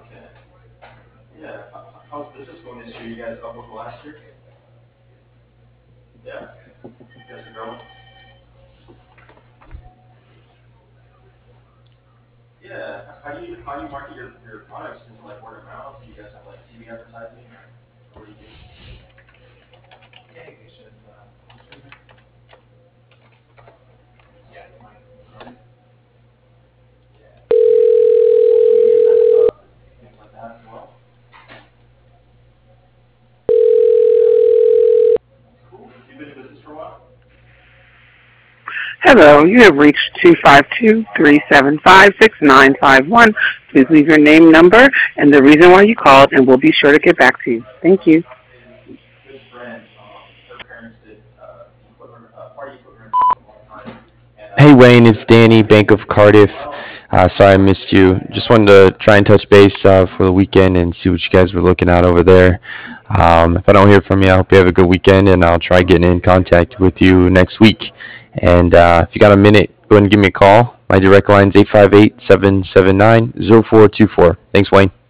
Okay. Yeah. How's business going this year? You guys up with last year? Yeah. You guys are growing. Yeah. How do you market your products? Is it like word of mouth? Do you guys have like TV advertising, or what do you do? Social media kind of stuff and things like that as well. That's cool. You've been in business for a while. Hello, you have reached 252-375-6951. Please leave your name, number, and the reason why you called, and we'll be sure to get back to you. Thank you. Is a good friend. Her parents did equipment, party equipment rentals for a long time, and Hey Wayne, she it's does Danny, business Bank of for them as Cardiff. well. And Sorry I missed you. Just wanted to try and touch base for the weekend and see what you guys were looking at over there. If I don't hear from you, I hope you have a good weekend, and I'll try getting in contact with you next week. And if you got a minute, go ahead and give me a call. My direct line is 858-779-0424. Thanks, Wayne.